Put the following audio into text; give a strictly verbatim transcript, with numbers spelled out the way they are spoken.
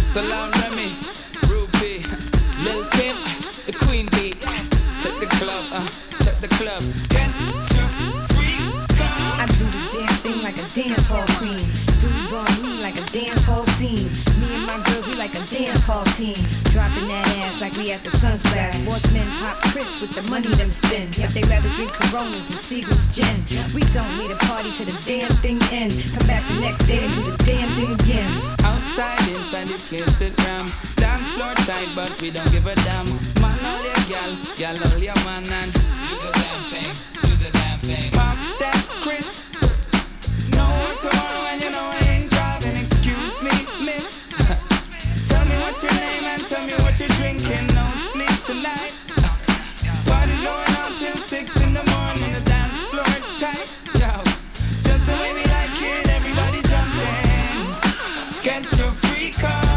Salam Remy, Ruby, Lil Kim, the Queen Bee. Check the club, uh, check the club. Get your freak on. I do the damn thing like a dance hall queen. Dudes on me like a dance hall scene. Me and my girls, we like a dance hall team. Dropping that ass like we at the Sunsplash. Sportsmen pop Chris with the money them spend. Yep, they rather drink Coronas and Seagram's gin. We don't need a party till the damn thing end. Come back the next day and do the damn thing again. Outside, inside the place it ram. Dance floor tight, but we don't give a damn. Man all your gal, gal all your man and do the damn thing, do the damn thing. Pop that Chris. Know what tomorrow and you know I ain't driving. Excuse me, miss. Tell me what's your name and tell me what you're drinking. No sleep tonight. Party's going on till six in the morning. The dance floor is tight. Yo, just the way we like it. Everybody jumping. Get your freak on.